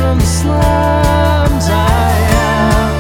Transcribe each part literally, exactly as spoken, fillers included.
from the slums. I am.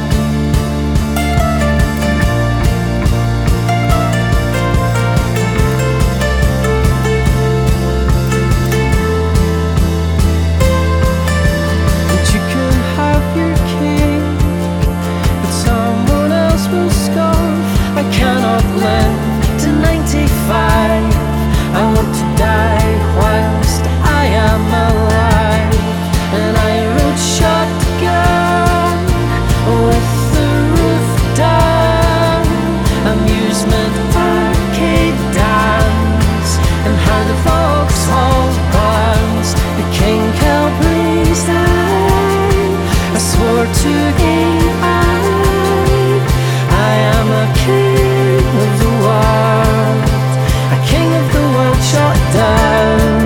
And you can have your cake, but someone else will scoff. I cannot live to ninety-five. I want to die whilst I am alive. And I rode shotgun with the roof down, amusement arcade dance, and how the Vauxhall grounds. The king Calvary's eye, I swore to gain I. I am a king of the world, a king of the world shot down.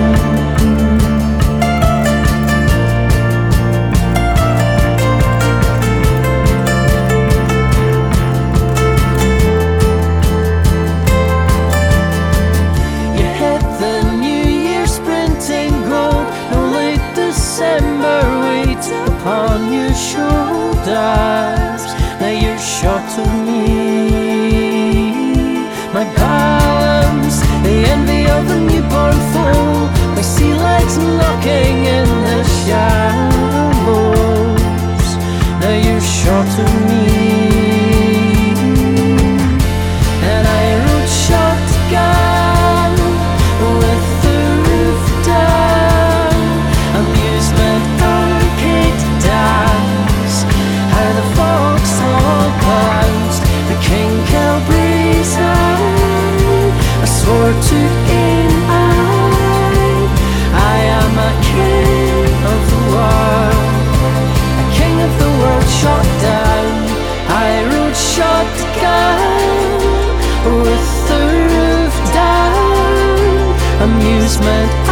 You hit the new year sprinting gold, no late December weight upon your shoulders. Now you're short of me, my balance, the envy of the newborn foal, my sea legs knocking in the shallows. Now you're short of me, and I rode shotgun with the roof down, amusement arcade dance, how the Vauxhall clouds, the king Calvary's eye, I swore to gain I. I am a king of the world, a king of the world shot down. I rode shotgun with the roof down, amusement